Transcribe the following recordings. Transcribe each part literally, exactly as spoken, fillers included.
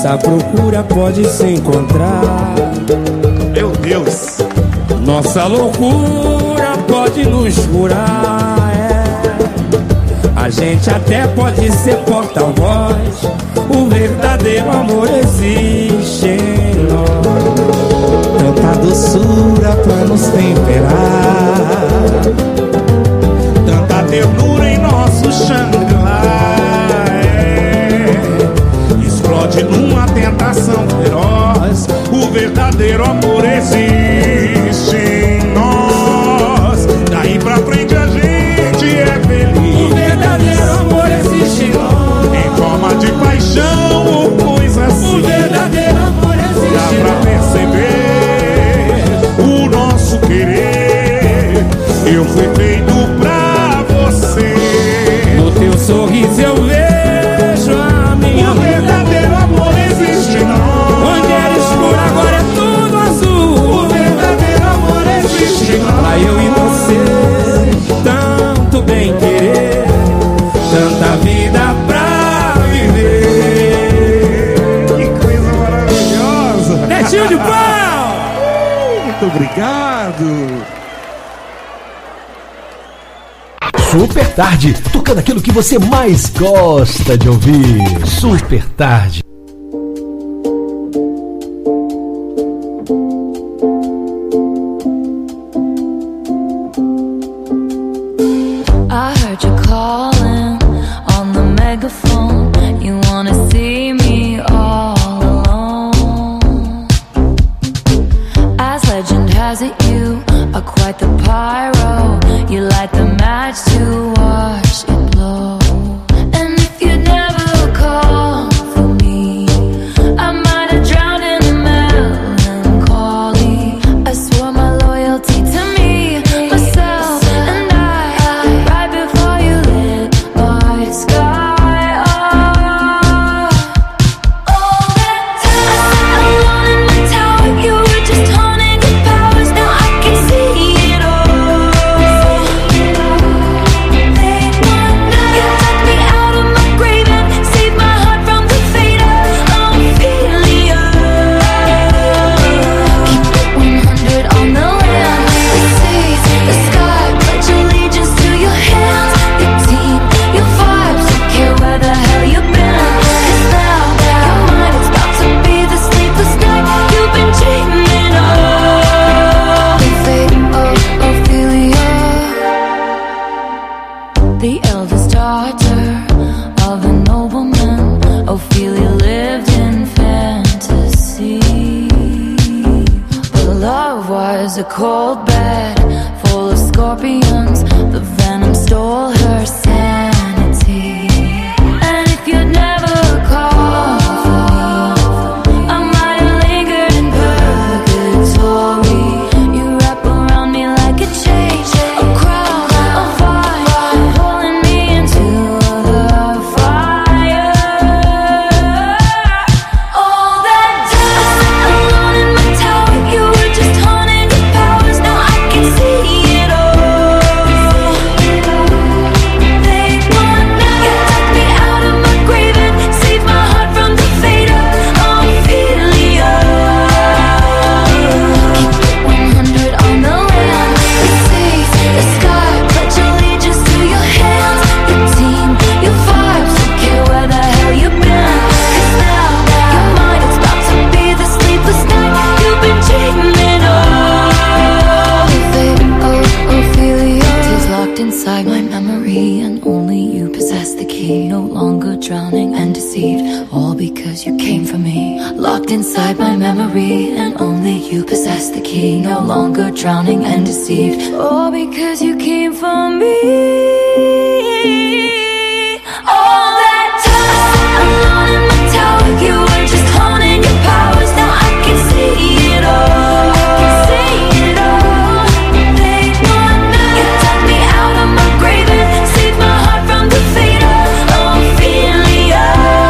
Nessa procura pode se encontrar. Meu Deus, nossa loucura pode nos curar, é. A gente até pode ser porta-voz. O verdadeiro amor existe em nós. Tanta doçura pra nos temperar, tanta ternura em nosso Shangri-La, é. Explode numa tentação feroz. O verdadeiro amor existe em nós. Daí pra frente a gente é feliz. O verdadeiro amor existe em nós. Em forma de paixão ou coisa assim. O verdadeiro amor existe Dá em pra nós. perceber o nosso querer. Eu fui feito pra você. No teu sorriso eu vejo a minha O verdadeiro amor existe em nós. Onde era escuro agora é tudo azul. O verdadeiro amor existe em nós. Pra eu e você, tanto bem querer, tanta vida pra viver. Que coisa maravilhosa. Netinho de pau! Muito obrigado. Super Tarde, tocando aquilo que você mais gosta de ouvir. Super Tarde. I heard you calling on the megaphone. You wanna see me all alone. As legend has it, you are quite the pyro. You light the match to watch it blow. And if you'd never call for me, I might have drowned in melancholy. I swore my loyalty to me, myself, and I, right before you lit my sky up. All that time I sat alone in my tower, you were just honing your powers. Now I can see it all. Late one night, you took me out of my grave and saved my heart from the fate of Ophelia. Keep it one hundred on the land, the seas, the sky. Pledge allegiance to your hands, your team, your vibes. Don't care where the hell you've been. 'Cause now your mind is about to be the sleepless night you've been dreaming of. The fate of Ophelia, the eldest daughter of a nobleman. Ophelia lived in fantasy, but love was a cold bed full of scorpions. The venom stole her sanity. And if you'd never called for me, I might have lingered in purgatory. You wrap around me like a chain, a crown, a vine, pulling me into the fire. All that time I sat alone in my tower, you were just honing your powers. Now I can see it all. Late one night, you took me out of my grave and saved my heart from the fate of Ophelia. Keep it one hundred on the land, the seas, the sky. Pledge allegiance to your hands, your team, your vibes. Don't care where the hell you've been. 'Cause now your mind is about to be the sleepless night you've been dreaming of. The fate of Ophelia is locked inside my memory, and only you possess the key. No longer drowning and deceived, all because you came for me. Locked inside my memory, and only you possess the key. No longer drowning and deceived, all because you came for me. All that time alone in my tower, you were just honing your powers. Now I can see it all. I can see it all. Late one night, you took me out of my grave and saved my heart from the fate of Ophelia.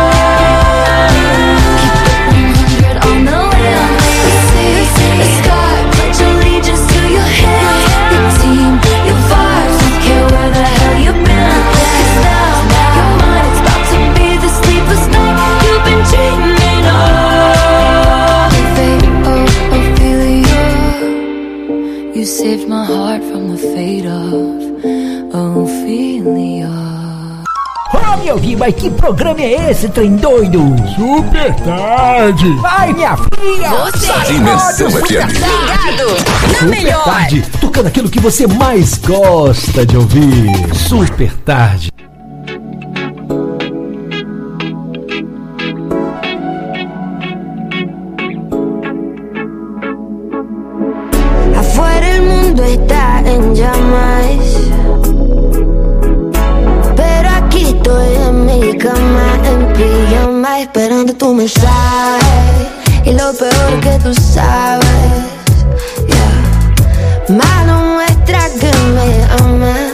Keep it one hundred on the land, the seas, the sky. Pledge allegiance to your hands, your team, your vibes. Don't care where the hell you've been. saved my heart from the fate of Ophelia. Ô, meu filho, mas que programa é esse, trem doido? Super tarde. Vai, minha filha! Você Dimensão F M. ligado na Super melhor. Tarde, tocando aquilo que você mais gosta de ouvir. Super Tarde. Afuera el mundo está en llamas, pero aquí estoy en mi cama, en pijama, esperando tu mensaje. Y lo peor que tú sabes, yeah. Mano muestra que me amas.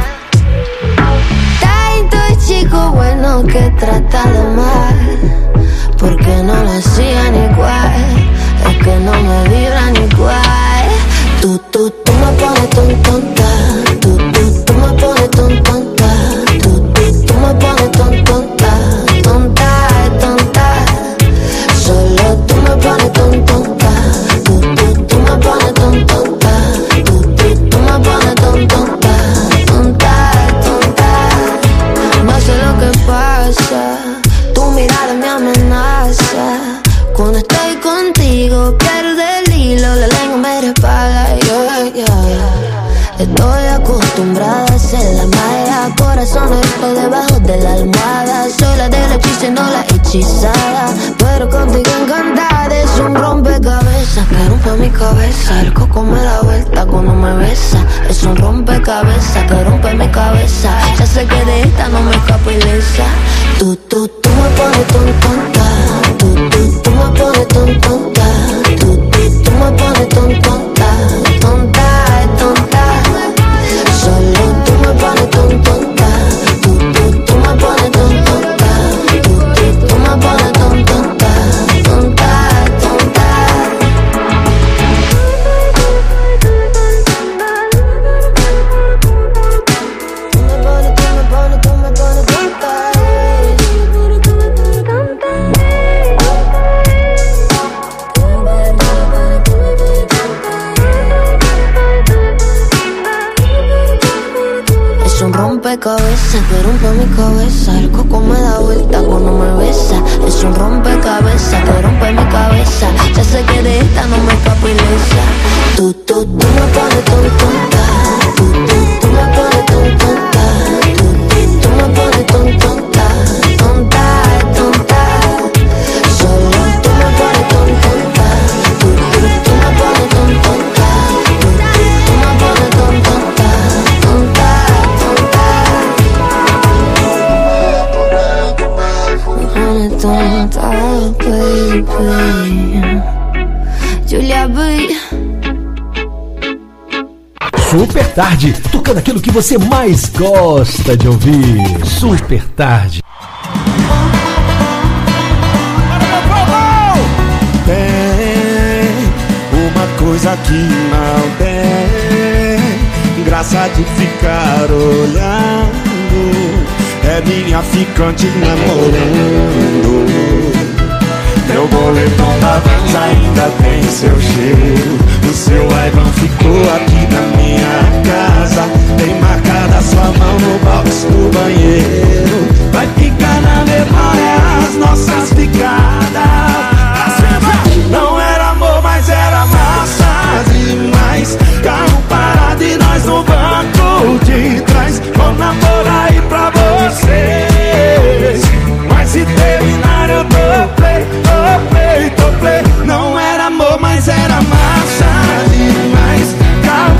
Tanto chico bueno que trata de mal, porque no lo hacían igual. Es que no me vibran igual. Tú, tú, tú me pones ton tonta. Tú, tú, tú me pones ton tonta. Tú, tú, tú me pones ton tonta. Tonta, tonta. Solo tú me pones ton tonta. Tú, tú, tú me pones ton tonta. Tú, tú, tú me pones ton tonta. Tonta, tonta. No sé lo que pasa. Tu mirada me amenaza. Cuando estoy contigo pierdo el hilo, la lengua me resbala, yeah, yeah, yeah. Estoy acostumbrada a ser la mala, corazones por debajo de la almohada. Soy la del hechizo, no la hechizada, pero contigo encantada. Es un rompecabezas que rompe mi cabeza. El coco me da vuelta cuando me besa. Es un rompecabezas que rompe mi cabeza. Ya sé que de esta no me escapo ilesa. Tú, tú, tú me pones ton tonta. Tú, tú, tú me pones ton tonta. Tú, tú, tú me pones ton tonta. Tonta, tonta. Solo tú me pones ton tonta. Tú, tú, tú me pones ton tonta. Tú, tú, tú me pones ton tonta. Tonta, tonta. Tú me pones, tú me pones, tú me pones tonta. Es un rompecabezas que rompe mi cabeza. El coco me da vuelta cuando me besa. Es un rompecabezas que rompe mi cabeza. Ya sé que de esta no me escapo ilesa. Tú, tú, tú me pones ton tonta. Tú, tú, tú me pones ton tonta. Tú, tú, tú me pones ton tonta. Tonta, tonta. Solo tú me pones ton tonta. Tú, tú, tú me pones ton tonta. Tú, tú, tú me pones ton tonta. Tonta, tonta. Me pones tonta, baby. Julia B. Super Tarde, tocando aquilo que você mais gosta de ouvir. Super Tarde. Tem uma coisa que não tem graça de ficar olhando. É minha ficante namorando. Meu boletom da Vans ainda tem seu cheiro. O seu iPhone ficou aqui na minha casa. Tem marcada sua mão no box do banheiro. Vai ficar na memória as nossas ficadas. Não era amor, mas era massa demais. Carro parado e nós no banco de trás. Vou namorar aí pra vocês. Mas se terminar eu dou play, dou play, dou play. Não era amor, mas era massa demais. Carro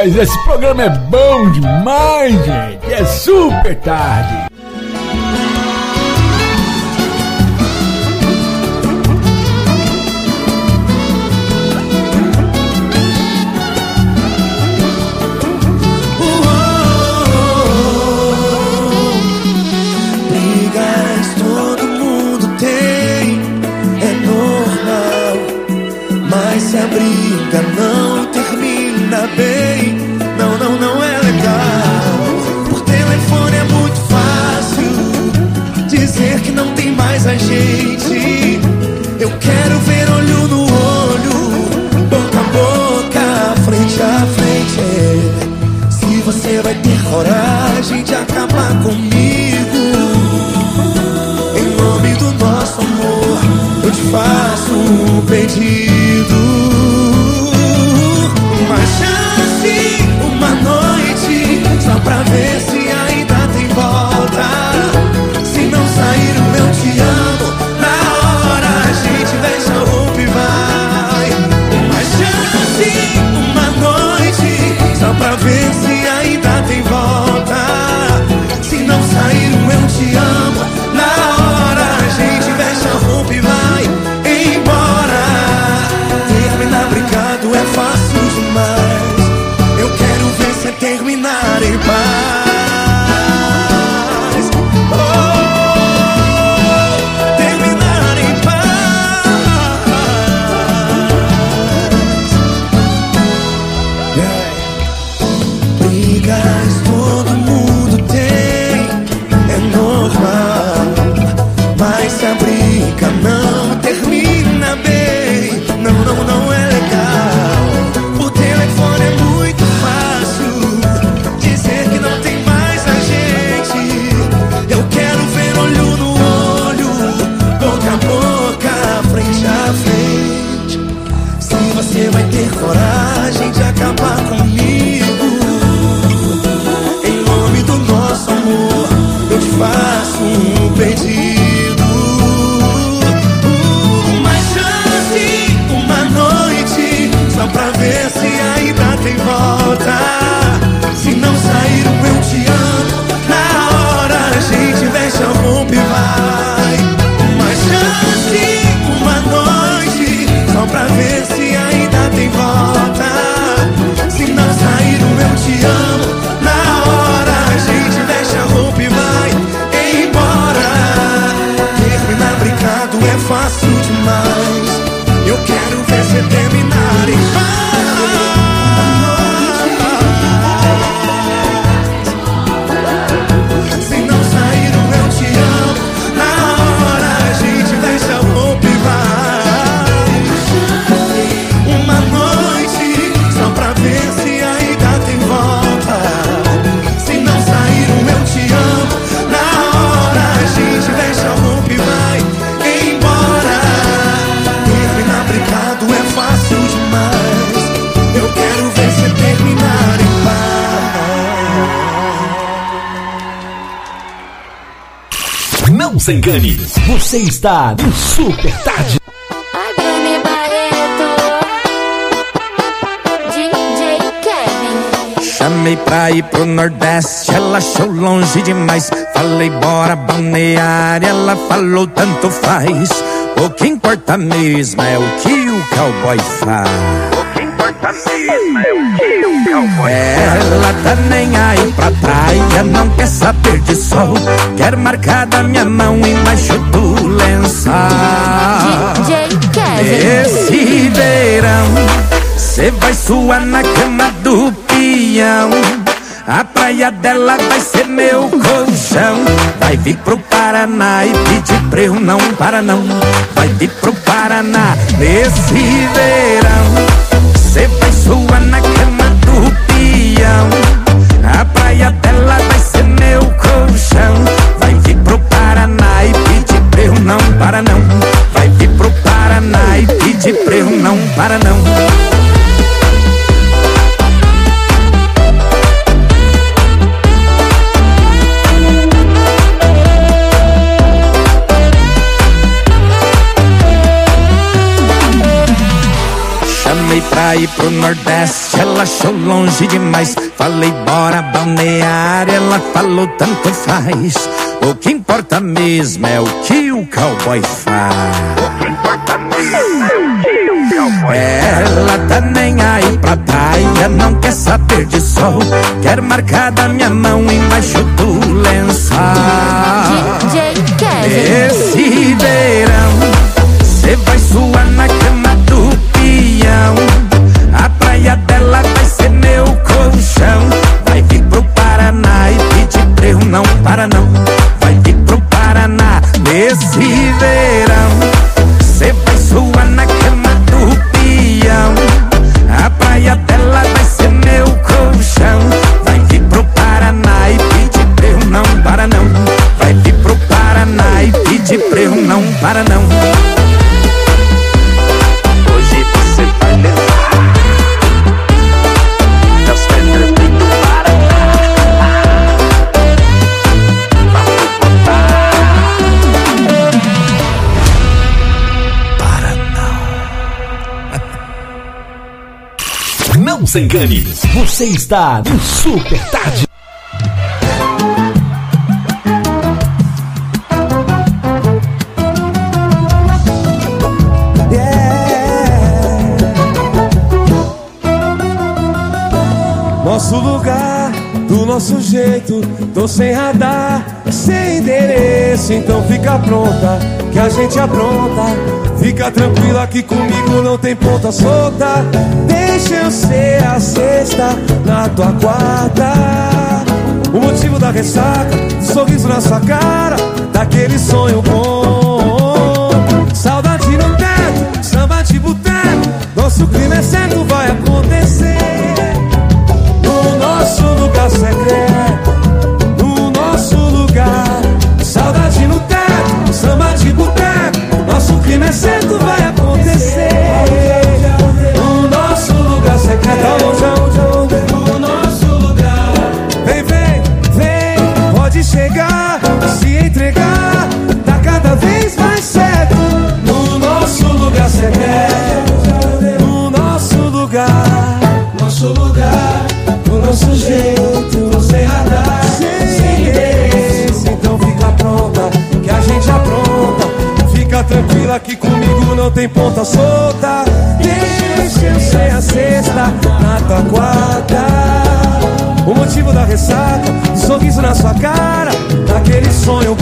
Mas esse programa é bom demais, gente. É super tarde. Se a briga não termina bem, não, não, não é legal. Por telefone é muito fácil dizer que não tem mais a gente. Eu quero ver olho no olho, boca a boca, frente a frente. Se você vai ter coragem de acabar comigo, em nome do nosso amor, eu te faço um pedido. Uma chance, uma noite, só pra ver se ainda tem volta. Se não sair o meu te amo, na hora a gente deixa a roupa e vai. Uma chance, uma noite, só pra ver se ainda tem volta. Se não sair o eu te amo, na hora a gente deixa a roupa e vai embora. Terminar brincado é fácil demais. Eu quero ver cê terminar em paz. Oh, terminar em paz. Yeah. Brigas todo mundo tem, é normal. Mas se a briga não termina bem, não, não, não é legal. Por telefone é muito fácil dizer que não tem mais a gente. Eu quero ver olho no olho, boca a boca, frente a frente. Se você vai ter coragem de acabar comigo, em nome do nosso amor, eu te faço um pedido. Só pra ver se ainda tem volta. Se não sair o eu te amo, na hora a gente veste a roupa e vai. Uma chance, uma noite, só pra ver se ainda tem volta. Se não sair o eu te amo, na hora a gente veste a roupa e vai embora. Terminar brincado é fácil demais. Eu quero ver cê terminar em paz. Se não sair o eu te amo, na hora a gente deixa a roupa e vai. Uma noite, só pra ver se ainda tem volta. Se não sair o eu te amo, na hora a gente deixa a roupa e vai embora. Terminar brincado é fácil demais. Eu quero ver cê terminar em paz. Não se engane, você está no Super Tarde. Ai, Bruno Barreto, D J Kevin. Chamei pra ir pro Nordeste, ela achou longe demais. Falei bora balnear, ela falou tanto faz. O que importa mesmo é o que o cowboy faz. O que importa mesmo é o que o cowboy faz. Ela tá nem aí pra praia, não quer saber de sol. Quer marcar da minha mão embaixo do lençol. D J Kevin. Esse verão cê vai suar na cama do peão. A praia dela vai ser meu colchão. Vai vir pro Paraná e pedir pra eu não para não. Vai vir pro Paraná nesse verão. Cê vai suar na cama do peão. A praia dela vai ser meu colchão. Vai vir pro Paraná e pedir pra eu não para não. Vai vir pro Paraná e pedir pra eu não para não. Chamei pra pra ir pro Nordeste, ela achou longe demais. Falei bora balneário, ela falou tanto faz. O que importa mesmo é o que o cowboy faz. O que importa mesmo é o que o cowboy faz. Ela tá nem aí pra praia, não quer saber de sol. Quer marcar da minha mão embaixo do lençol. D J Kevin. Esse verão cê vai suar na cama do peão. A praia dela vai ser meu colchão. Vai vir pro Paraná e pedir pra eu não para não. Vai vir pro Paraná nesse verão. Cê vai suar na cama do peão. A praia dela vai ser meu colchão. Vai vir pro Paraná e pedir pra eu não para não. Vai vir pro Paraná e pedir pra eu não para não. Hoje você vai levar meus pés do Paraná. Vamos botar Paraná. Não se engane, você está no Super Tarde. Nosso lugar, do nosso jeito, tô sem radar, sem endereço, então fica pronta, que a gente apronta. Fica tranquila que comigo não tem ponta solta. Deixa eu ser a sexta na tua quarta. O motivo da ressaca, do sorriso na sua cara, daquele sonho bom. Saudade no teto, samba de boteco, nosso crime é certo, vai acontecer. No nosso lugar secreto, no nosso lugar. Saudade no teto, samba de boteco, nosso crime é certo, vai acontecer. No nosso lugar secreto, no nosso lugar. Vem, vem, vem, pode chegar, se entregar, tá cada vez mais certo. No nosso lugar secreto, no nosso lugar, nosso lugar. Do nosso jeito, sem radar, sem endereço, então fica pronta, que a gente apronta. Fica tranquila que comigo não tem ponta solta. Deixa eu ser a sexta na tua quarta. O motivo da ressaca, um sorriso na sua cara, daquele sonho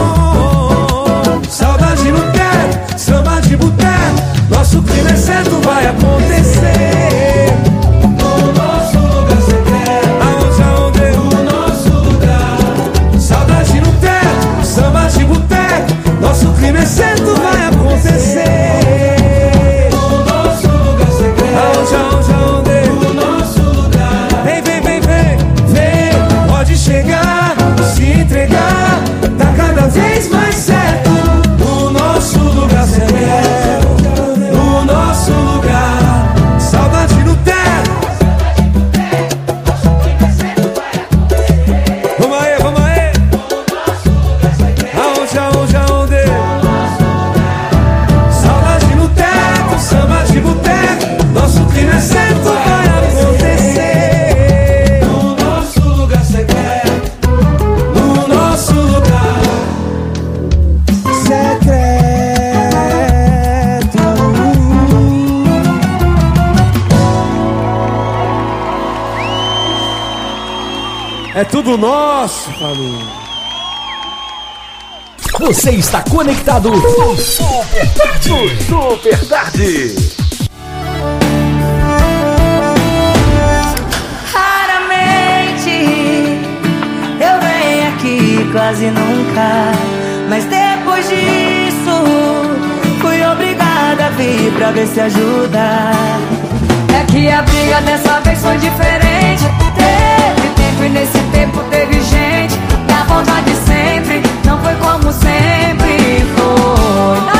bom. Saudade no teto, samba de boteco, nosso crime é certo, vai acontecer. No nosso lugar secreto, aonde, aonde? No nosso lugar. Saudade no teto, samba de boteco, nosso crime é certo, vai acontecer. No nosso lugar secreto, aonde, aonde, aonde? No nosso lugar. Vem, vem, vem, vem, vem, pode chegar, se entregar, tá cada vez mais certo. No nosso lugar secreto, no nosso lugar. Saudade no teto. Vamos aí, vamos aí. Aonde, aonde, aonde? Saudade no teto, samba de boteco, nosso crime é certo, vai acontecer. No nosso lugar secreto, no nosso lugar secreto. É tudo nosso, família. Você está conectado no Super Tarde. Super Tarde. Raramente eu venho aqui, quase nunca, mas depois disso fui obrigada a vir pra ver se ajuda. É que a briga dessa vez foi diferente. Teve tempo e nesse tempo teve gente. E a vontade sempre não foi como sempre foi.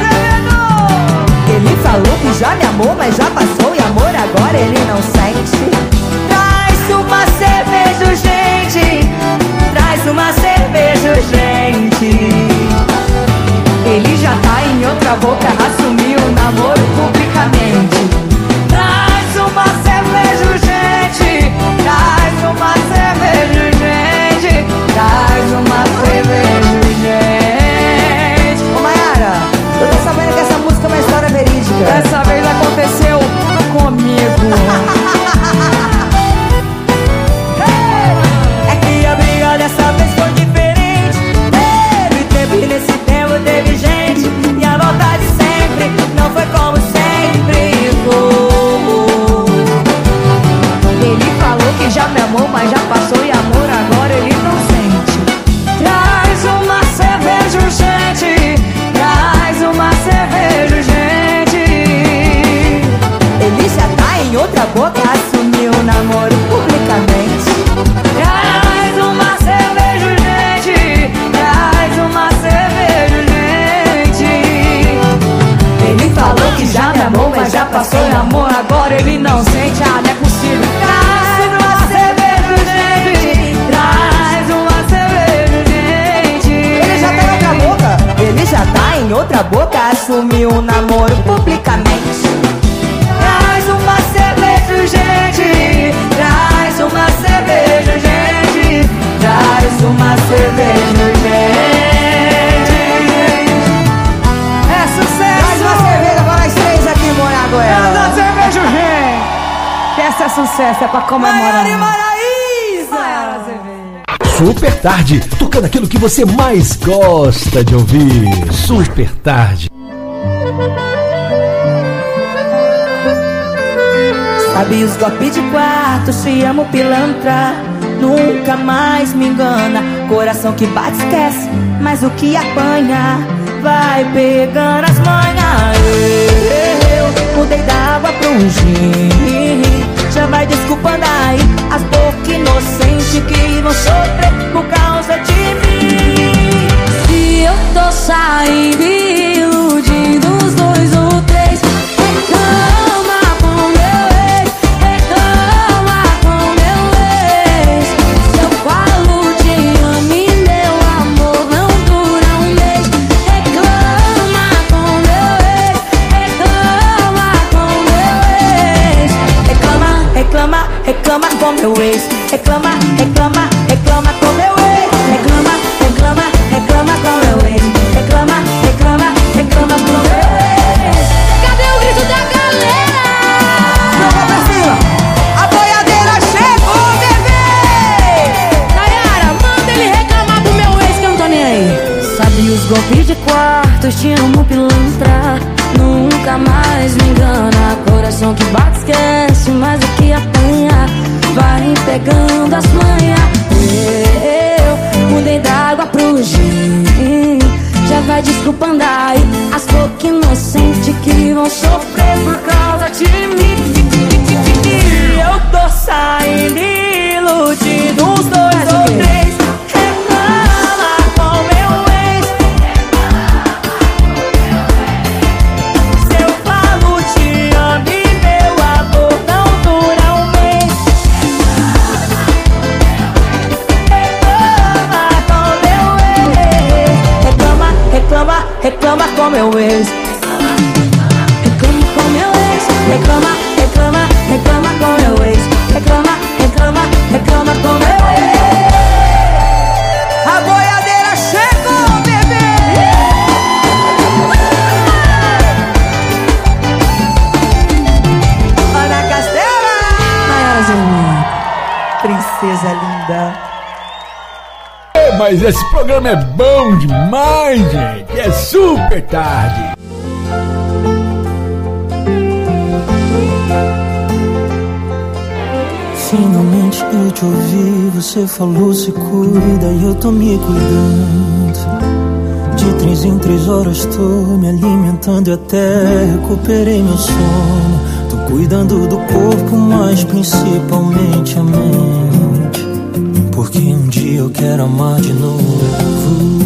Ele falou que já me amou, mas já passou. E amor agora ele não sente. Traz uma cerveja, gente. Traz uma cerveja, gente. Ele já tá em outra boca, assumiu o namoro publicamente. Traz agora ele não sente, ah, não é possível. Traz uma cerveja, gente. Traz uma cerveja, gente. Ele já tá em outra boca. Ele já tá em outra boca. Assumiu o namoro publicamente. Traz uma cerveja, gente. Traz uma cerveja, gente. Traz uma cerveja, gente. É sucesso. Traz uma cerveja para nós três aqui em Moragoela. Traz uma cerveja, gente. Que essa é sucesso, é pra comemorar. Maiara e Maraísa. Maiara cerveja. Super Tarde, tocando aquilo que você mais gosta de ouvir. Super Tarde. Sabe os golpes de quarto, te amo pilantra. Nunca mais me engana. Coração que bate esquece, mas o que apanha vai pegando as manhas. Eu mudei da água pro gin. Já vai desculpando aí as bocas inocentes que vão sofrer por causa de mim. Se eu tô saindo iludindo os dois ou três, reclama com meu ex, reclama com meu ex. Se eu falo te amo e meu amor não dura um mês, reclama com meu ex, reclama com meu ex. Reclama, reclama, reclama com meu ex. Reclama, reclama, reclama com meu ex. Reclama, reclama, reclama com meu ex. Reclama, reclama, reclama com meu ex. Cadê o grito da galera? Joga pra cima. A boiadeira chegou, bebê. Nayara, manda ele reclamar do meu ex que eu não tô nem aí. Sabe os golpes de quarto, te amo pilantra. Nunca mais me engana. Coração que bate esquece, mas o que apanha vai pegando as manhas. Eu mudei da água pro gin. Já vai desculpando aí as bocas inocentes que vão sofrer por causa de mim. Eu tô saindo iludindo uns dois ou três. Reclama com meu ex. Se eu falo te amo e meu amor não dura um mês, reclama com meu ex. Reclama, reclama, reclama com meu ex. Reclama com meu ex. Reclama, reclama, reclama com meu ex. Reclama, reclama, reclama com meu ex. A boiadeira chegou, bebê. Ana Castela. Maiara Zermina, princesa linda. É, mas esse programa é bom demais, gente. É Super Tarde. Finalmente eu te ouvi, você falou se cuida e eu tô me cuidando. De três em três horas tô me alimentando e até recuperei meu sono. Tô cuidando do corpo, mas principalmente a mente, porque um dia eu quero amar de novo.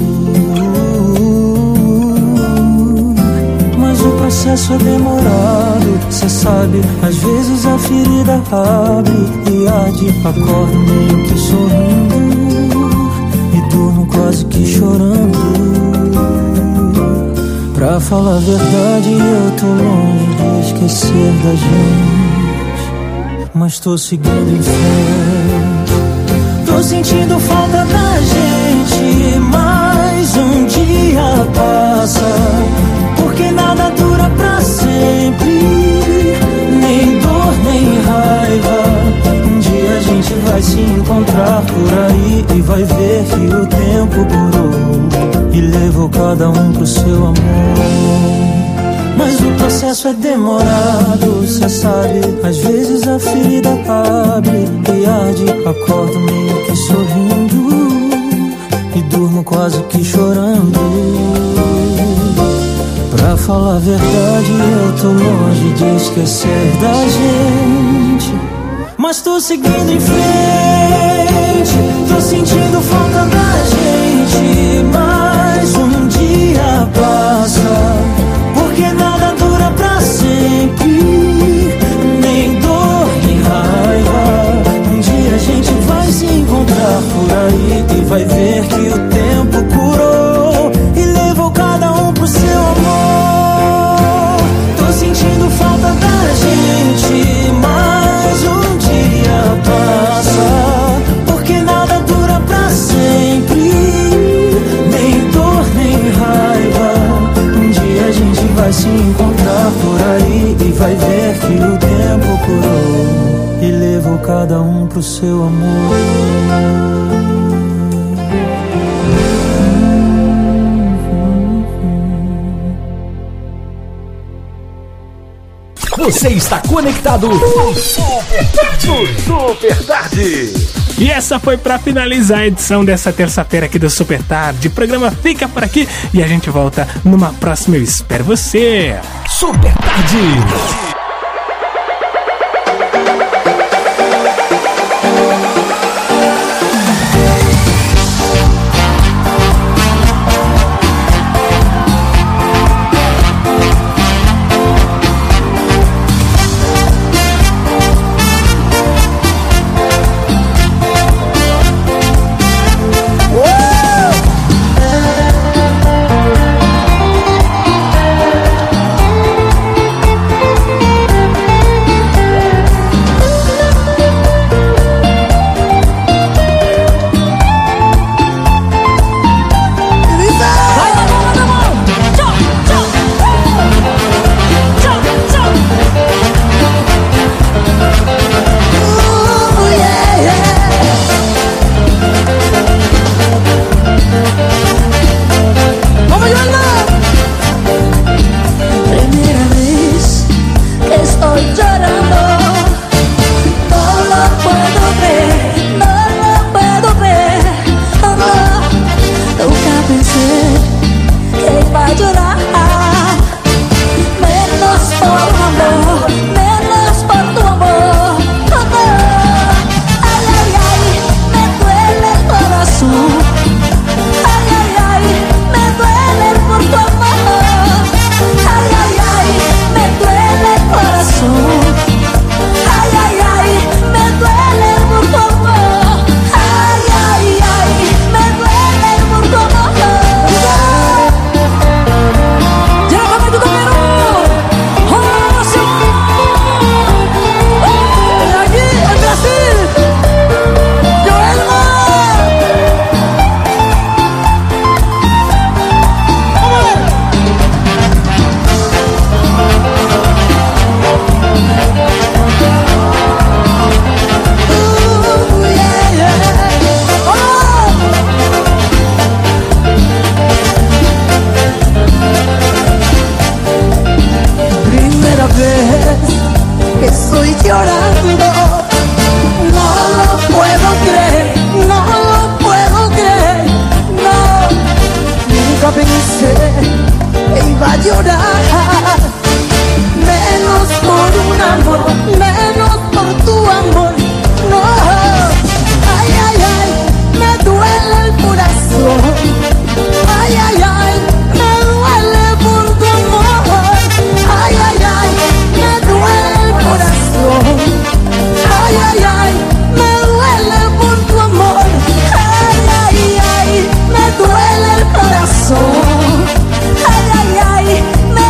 Mas o processo é demorado, cê sabe. Às vezes a ferida abre e arde. Acordo meio que sorrindo e durmo quase que chorando. Pra falar a verdade, eu tô longe de esquecer da gente, mas tô seguindo em frente. Tô sentindo falta da gente, mas um dia passa, porque nada dura pra sempre, nem dor, nem raiva. Um dia a gente vai se encontrar por aí e vai ver que o tempo durou e levou cada um pro seu amor. Mas o processo é demorado, cê sabe. Às vezes a ferida abre e arde. Acordo meio que sorrindo e durmo quase que chorando. Pra falar a verdade, eu tô longe de esquecer da gente, mas tô seguindo em frente. Tô sentindo falta da gente, mas um dia passa, porque nada dura pra sempre, nem vai ver que o tempo curou e levou cada um pro seu amor. Tô sentindo falta da gente, mas um dia passa, porque nada dura pra sempre, nem dor nem raiva. Um dia a gente vai se encontrar por aí e vai ver que o tempo curou e levou cada um pro seu amor. Você está conectado no Super Tarde. No Super Tarde. E essa foi pra finalizar a edição dessa terça-feira aqui do Super Tarde. O programa fica por aqui e a gente volta numa próxima. Eu espero você. Super Tarde. Ay, ay, ay, me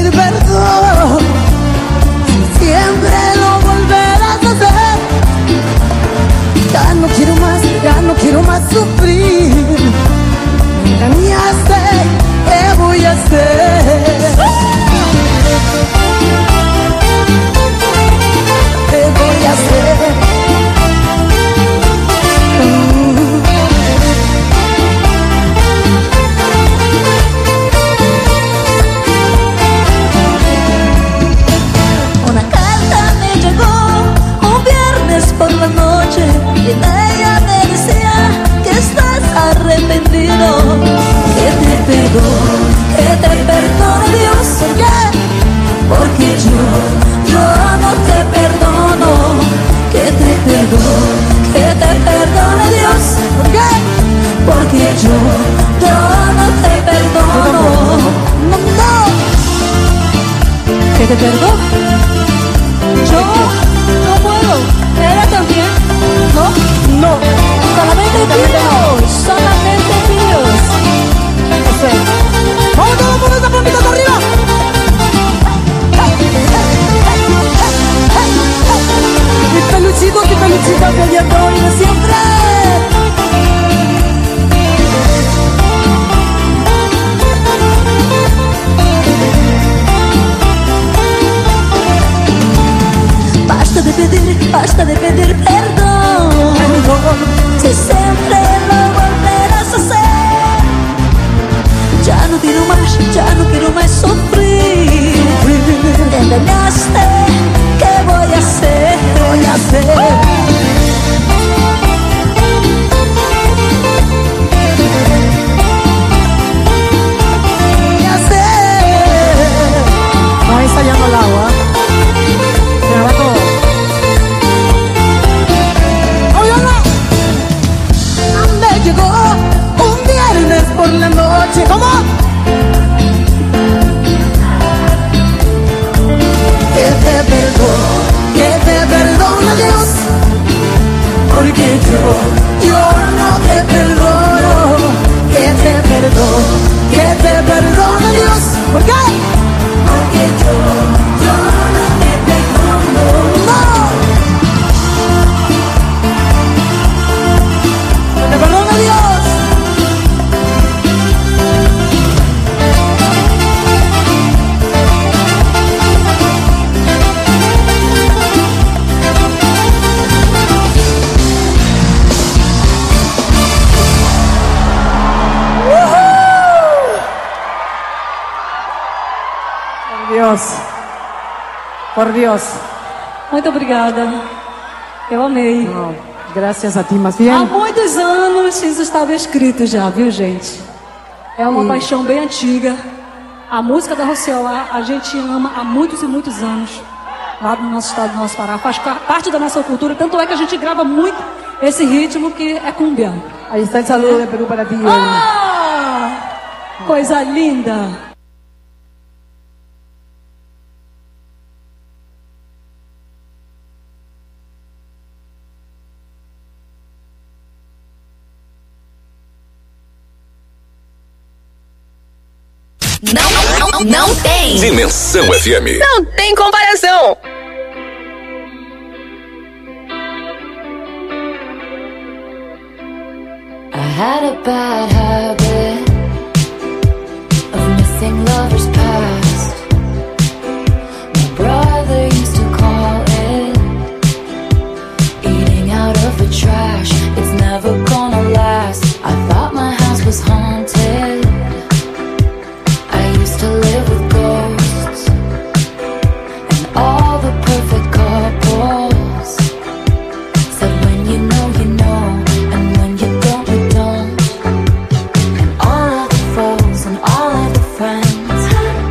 pedir perdón. Siempre lo volverás a hacer. Ya no quiero más, ya no quiero más sufrir. Me engañaste, ¿qué voy a hacer? ¿Qué voy a hacer? Por la noche y en ella me decía que estás arrepentido, que te perdone, que te perdone Dios. ¿Por qué? Porque yo, yo no te perdono. Que te perdone, que te perdone Dios. ¿Por qué? Porque yo, yo no te perdono. No, no. ¿Que te perdone? Yo no puedo. ¿Era también? ¿No? No. Solamente Dios. Solamente Dios. Eso es. ¡Vamos todos por esa palmita de arriba! Mi peluchito, mi peluchita peleando hoy de siempre. Basta de pedir, basta de pedir perdón. Si siempre lo volverás a hacer. Ya no quiero más, ya no quiero más sufrir. Te engañaste, ¿qué voy a hacer? ¿Qué voy a hacer? ¿Qué hacer? No ensayando el agua. Llegó un viernes por la noche. ¿Cómo? Que te perdone, que te perdone Dios. Porque yo, yo no te perdono. Que te perdone, que te perdone Dios. ¿Por qué? Porque yo, yo no te perdono. No. ¡Te perdona Dios! Por Dios. Por Dios. Muito obrigada. Eu amei. Não. Graças a ti, mas bien. Há muitos anos isso estava escrito já, viu, gente? É uma hum. paixão bem antiga. A música da Rocioá a gente ama há muitos e muitos anos. Lá no nosso estado do nosso Pará. Faz parte da nossa cultura. Tanto é que a gente grava muito esse ritmo que é cumbia. Aí está o saludo de Peru para ti. Ah! Coisa linda. Não, não, não tem. Dimensão F M. Não tem comparação. I had a bad habit of missing lovers past. My brother used to call it eating out of the trash. It's never gonna last. I thought my house was haunted. To live with ghosts and all the perfect couples. Said when you know, you know, and when you don't, you don't. And all of the foes and all of the friends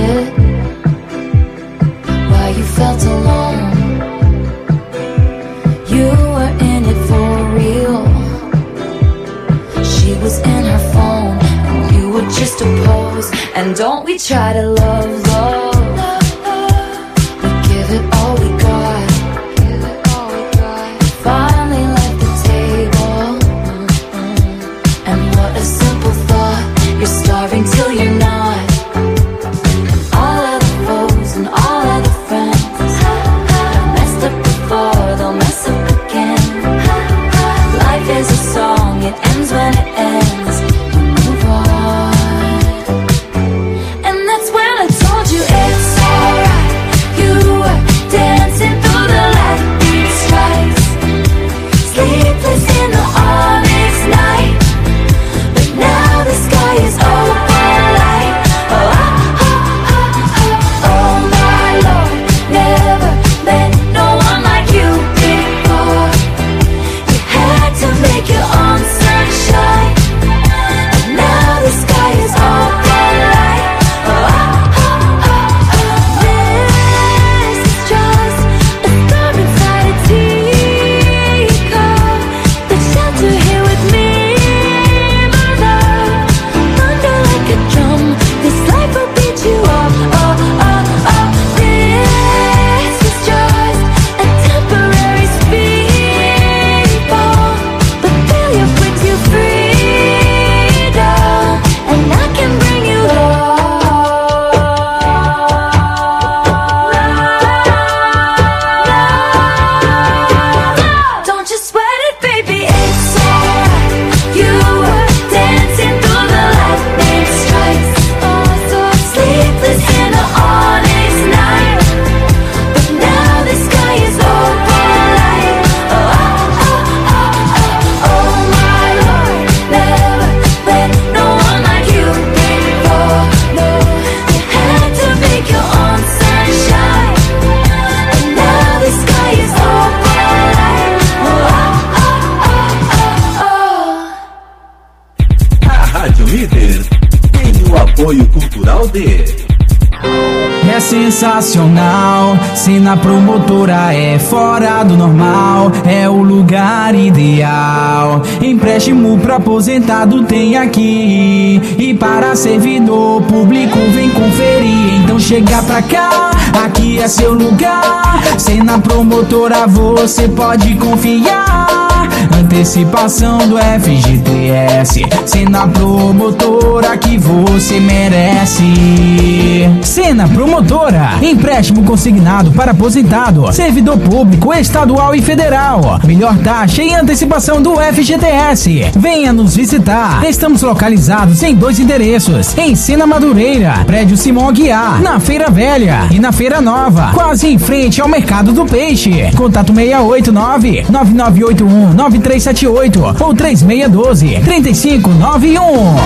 it, why you felt alone. You were in it for real. She was in her phone, and you were just a pose. And don't we try to love, love. We give it all we got. Finally left the table. And what a simple thought. You're starving till you're not. All of the foes and all of the friends messed up before, they'll mess up again. Life is a song, it ends when it ends. You move on. And that's when I told you it's alright. You were dancing through the lightning strikes, sleepless in the onyx night. But now the sky is open light. Oh, oh, oh, oh, oh, oh my Lord, never met no one like you before. You had to make your own sunshine, and now the sky is open light. Oh, oh, oh, oh, oh. This is just a storm inside a teacup. The shelter here with me, my love. Thunder like a drum, this life will beat you up. Oh, oh, oh. This is just a temporary speedball, but failure brings you freedom, and I can bring you love. Don't you sweat it, baby, it's alright. You were dancing through the lightning strikes, sleepless in the onyx night. But now the sky is open light. Oh, oh, oh, oh, oh, oh my Lord, never met no one like you before. No, you had to make your own sunshine, and now the sky is open light. Oh, oh, oh, oh, oh. A Rádio Líder tem o apoio cultural de... É sensacional, Sena Promotora é fora do normal, é o lugar ideal. Empréstimo pra aposentado tem aqui, e para servidor público vem conferir. Então chega pra cá, aqui é seu lugar. Sena Promotora você pode confiar. Antecipação do F G T S, Sena Promotora que você merece. Sena Promotora, empréstimo consignado para aposentado, servidor público, estadual e federal. Melhor taxa e antecipação do F G T S. Venha nos visitar. Estamos localizados em dois endereços: em Sena Madureira, prédio Simão Aguiar, na Feira Velha, e na Feira Nova, quase em frente ao Mercado do Peixe. Contato seis oito nove, nove nove oito um, nove três sete oito ou três seis um dois, três cinco nove um.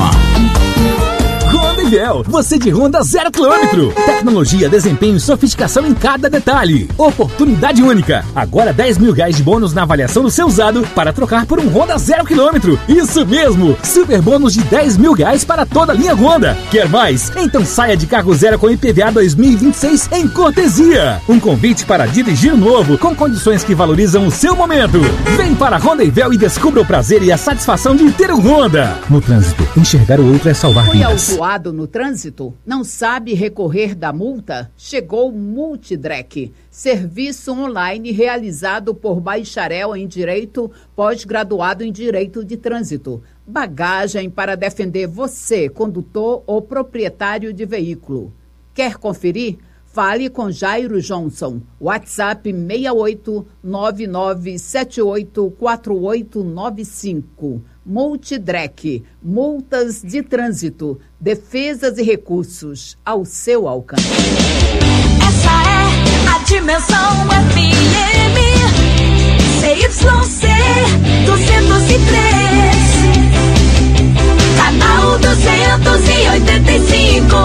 Honda, você de Honda zero quilômetro. Tecnologia, desempenho e sofisticação em cada detalhe. Oportunidade única. Agora dez mil reais de bônus na avaliação do seu usado para trocar por um Honda zero quilômetro. Isso mesmo. Super bônus de dez mil reais para toda a linha Honda. Quer mais? Então saia de carro zero com I P V A dois mil e vinte e seis em cortesia. Um convite para dirigir novo com condições que valorizam o seu momento. Vem para a Honda Ivel e descubra o prazer e a satisfação de ter um Honda. No trânsito, enxergar o outro é salvar Foi vidas. autuado no trânsito? Não sabe recorrer da multa? Chegou o Multidrec, serviço online realizado por bacharel em Direito, pós-graduado em Direito de Trânsito. Bagagem para defender você, condutor ou proprietário de veículo. Quer conferir? Fale com Jairo Johnson. WhatsApp seis oito nove nove sete oito quatro oito nove cinco. Multidrec, multas de trânsito, defesas e recursos ao seu alcance. Essa é a Dimensão F M, C Y C duzentos e três, canal duzentos e oitenta e cinco.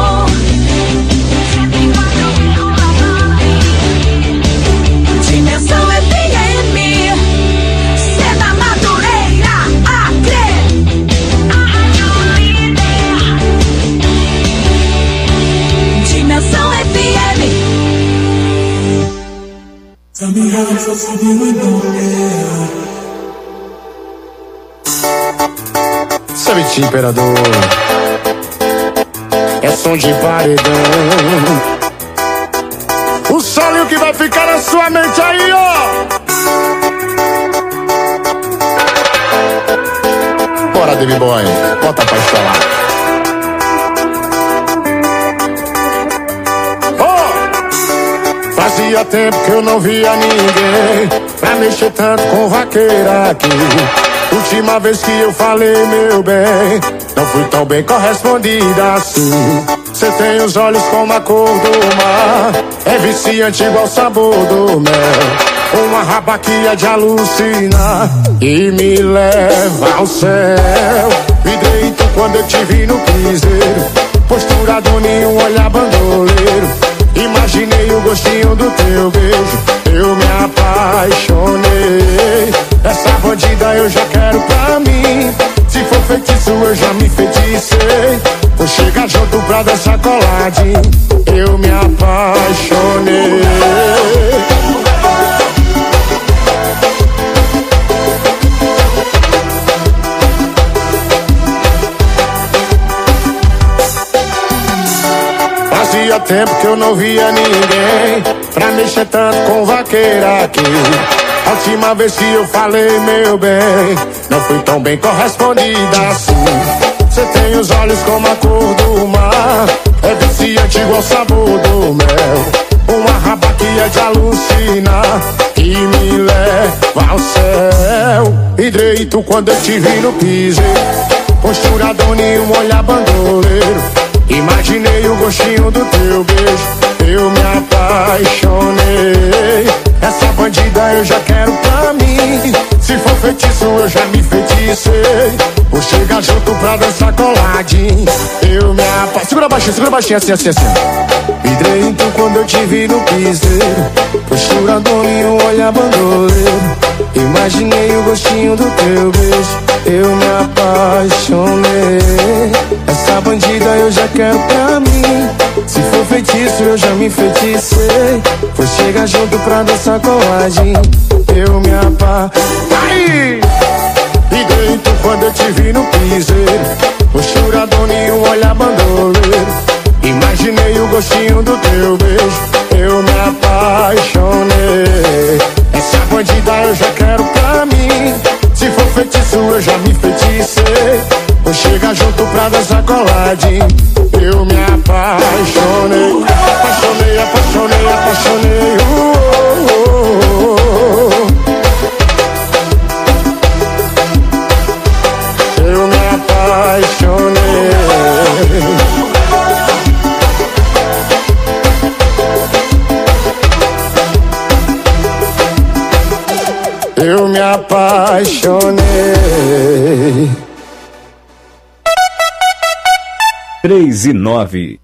Dimensão F M, Sena Madureira, Acre, a Rádio Líder. Dimensão Dimensão F M. Sabe, imperador, é som de paredão. O solo que vai ficar na sua mente aí, ó. Bora, David Boy, bota pra instalar. Oh! Fazia tempo que eu não via ninguém pra mexer tanto com vaqueira aqui. Última vez que eu falei, meu bem, não fui tão bem correspondida assim. Cê tem os olhos como a cor do mar, é viciante igual o sabor do mel. Uma raba que é de alucinar e me leva ao céu. Me deito quando eu te vi no piseiro, postura do ninho, um olhar bandoleiro. Imaginei o gostinho do teu beijo, eu me apaixonei. Essa bandida eu já quero pra mim, se for feitiço eu já me feticei. Vou chegar junto pra dançar coladinho, eu me apaixonei. Fazia tempo que eu não via ninguém pra mexer tanto com vaqueira aqui. A última vez que eu falei, meu bem, não fui tão bem correspondida assim. Cê tem os olhos como a cor do mar, é viciante igual o sabor do mel. Uma raba que é de alucinar e me leva ao céu. E deito quando eu te vi no piseiro, postura do ninho, um olhar bandoleiro. Imaginei o gostinho do teu beijo, eu me apaixonei. Essa bandida eu já quero pra mim, se for feitiço eu já me feticei. Vou chegar junto pra dançar coladinho, eu me apaixonei. Segura baixinho, segura baixinho, assim, assim, assim. Vidrei então quando eu te vi no piseiro, postura do ninho, um olhar bandoleiro. Imaginei o gostinho do teu beijo, eu me apaixonei. Essa bandida eu já quero pra mim, se for feitiço eu já me feticei. Vou chegar junto pra dançar coladinho, eu me apaixonei. E deito quando eu te vi no piseiro, postura do ninho, um olhar bandoleiro. Imaginei o gostinho do teu beijo, eu me apaixonei. Essa bandida eu já quero pra mim, se for feitiço eu já me feticei. Vou chegar junto pra dançar coladinho, eu me apaixonei. Apaixonei, apaixonei, apaixonei. Uh, uh, uh, uh. Eu me apaixonei. Eu me apaixonei. Três e nove.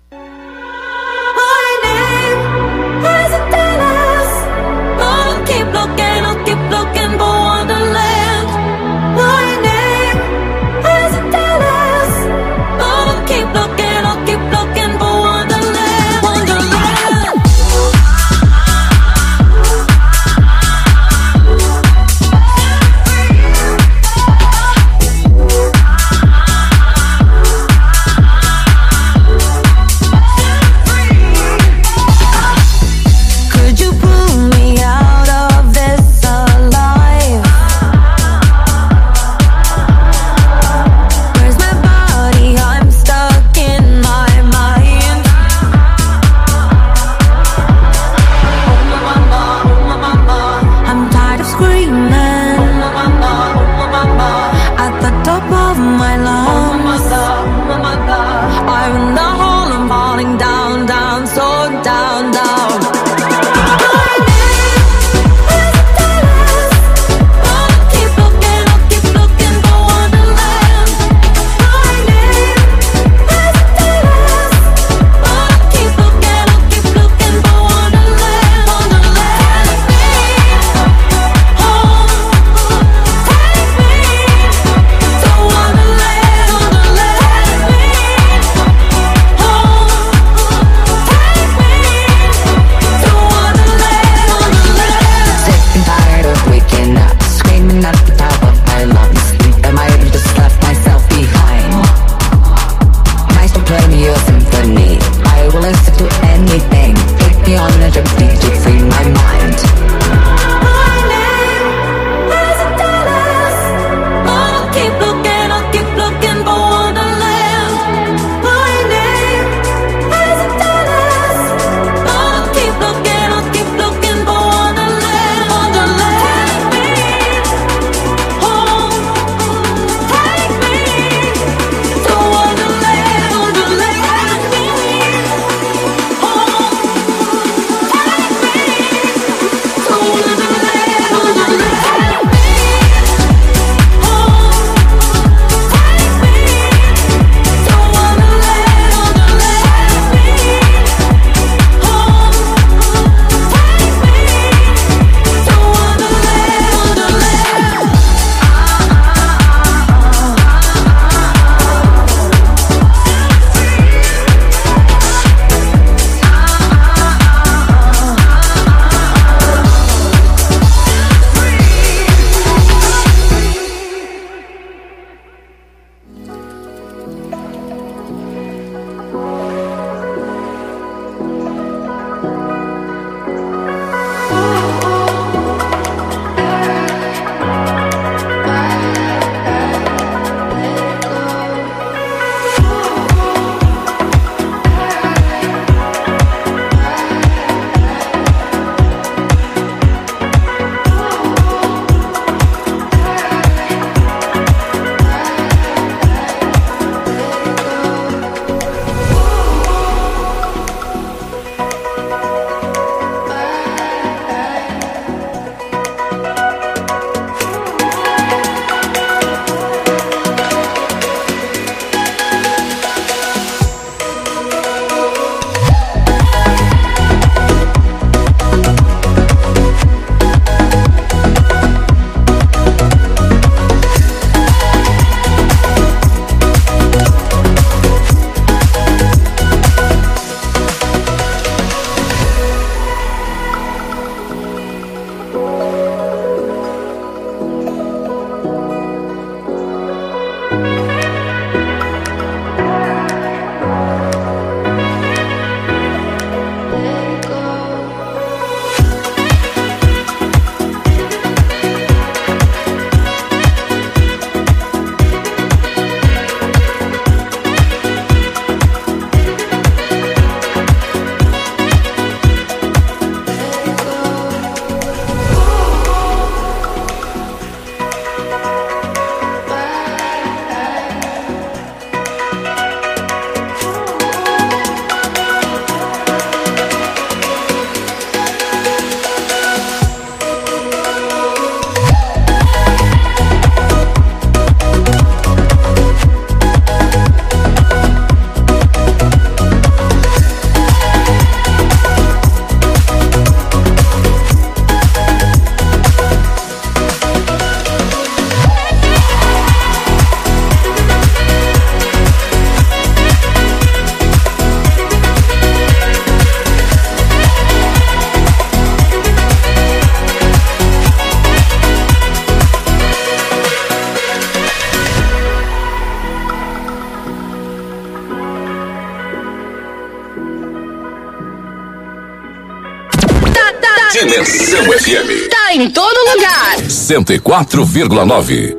Dimensão F M. Tá em todo lugar. cento e quatro vírgula nove.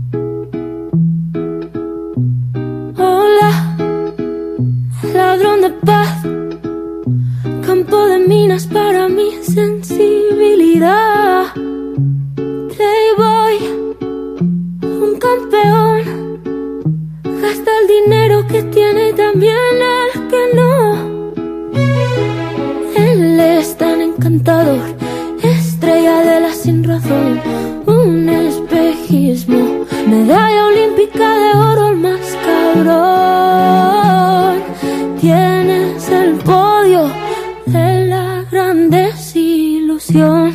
Hola, ladrón de paz, campo de minas para mi sensibilidad. Playboy, un campeón, gasta el dinero que tiene y también el que no. Él es tan encantador, estrella de la sin razón, un espejismo, medalla olímpica de oro, el más cabrón. Tienes el podio de la gran desilusión.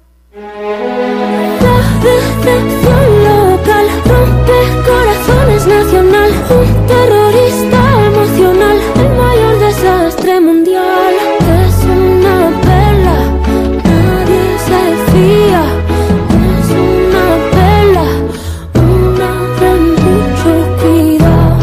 La decepción local rompe corazones nacional, un terrorista emocional, el mayor desastre mundial. Es una perla, nadie se fía. Es una perla, una de mucho cuidado.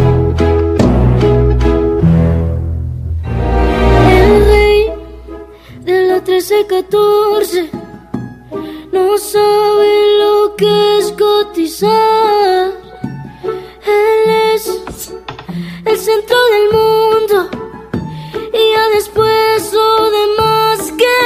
El rey de la trece catorce no sabe lo que es cotizar. Él es el centro del mundo y ya después lo demás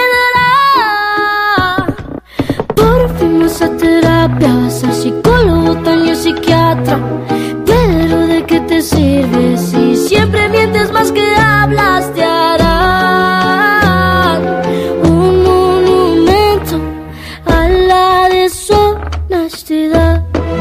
quedará. Por fin vas a terapia, vas al psicólogo, también psiquiatra. Pero ¿de qué te sirve si siempre mientes más que hablas? Te harán un monumento a la deshonestidad.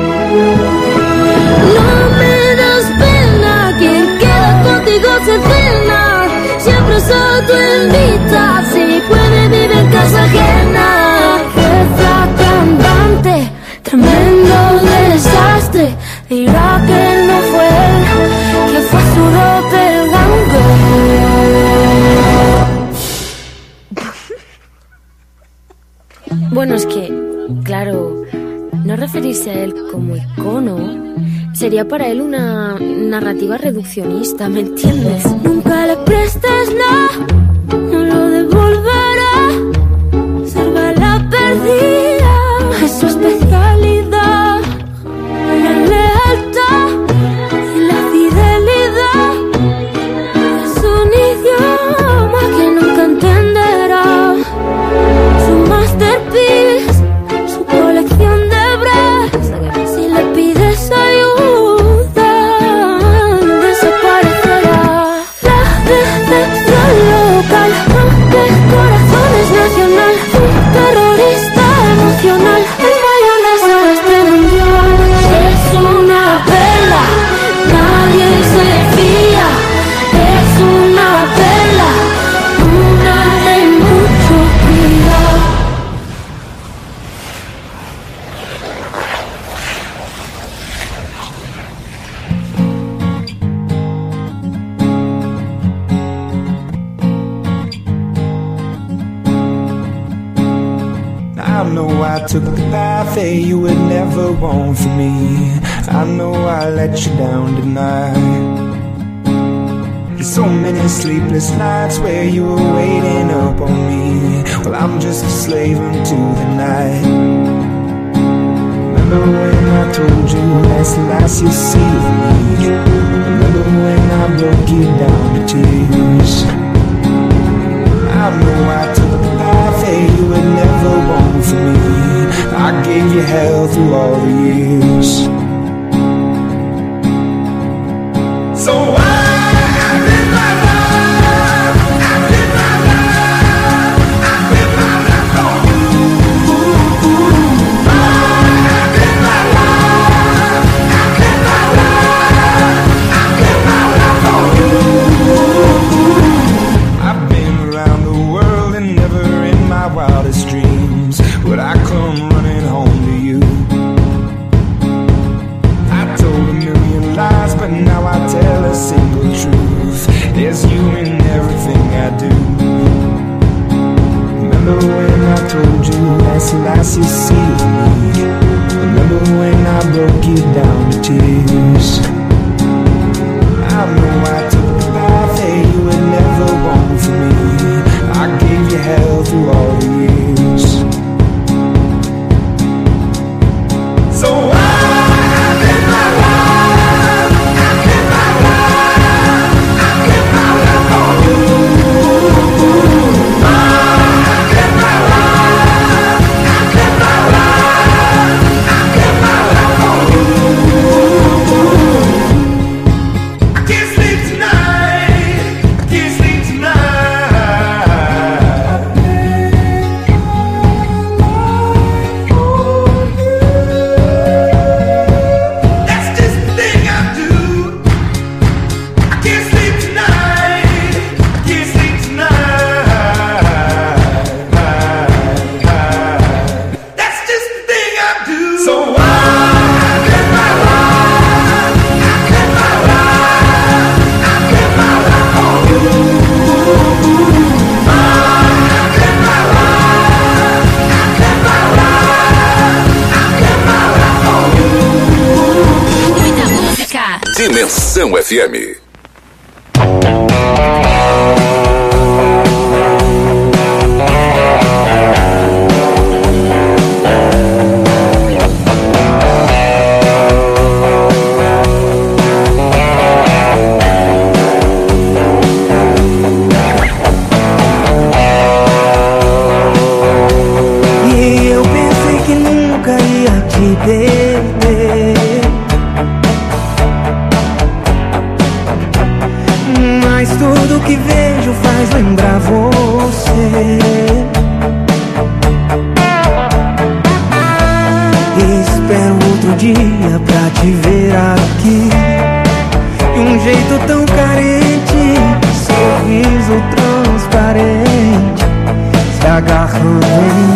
No me das pena, quien queda contigo se cena. Siempre se autoinvita, si puede vive en casa ajena. Jefa cantante, tremendo desastre. Dirá que no fue él, que fue su doppelganger. Bueno, es que, claro, no referirse a él como icono sería para él una narrativa reduccionista, ¿me entiendes? Nunca le prestes nada, no lo devolverá. Salva la perdida, es su especialidad. La lealtad y la fidelidad es un idioma que nunca entenderá. Su masterpiece, su colección de bras. Si le pides ayuda, desaparecerá. La decepción local rompe corazones nacional, un terrorista emocional, el mayor desastre mundial. Es una perla, nadie se fía. Es una perla, una de mucho cuidado. I know I took the path that you would never want for me. I know I let you down tonight. There's so many sleepless nights where you were waiting up on me. Well, I'm just a slave unto the night. Remember when I told you that's the last you'll see of me? Remember when I broke you down to tears? I know I took the path that you would never want for me. I gave you hell through all the years. So I give my love, I give my love, I give my love on you. I give my love, I give my love, I give my love on you. I've been around the world and never in my wildest dreams would I come running home to you. I told a million lies, but now I tell a single truth. There's you in everything I do. Remember when I told you that's the last you see of me? Remember when I broke you down to tears? I know I took the path that you would never want for me. I gave you hell through all the years. Moção F M. E eu pensei que nunca ia te perder, mas tudo que vejo faz lembrar você. Espero outro dia pra te ver aqui, de um jeito tão carente, sorriso transparente, se agarrando em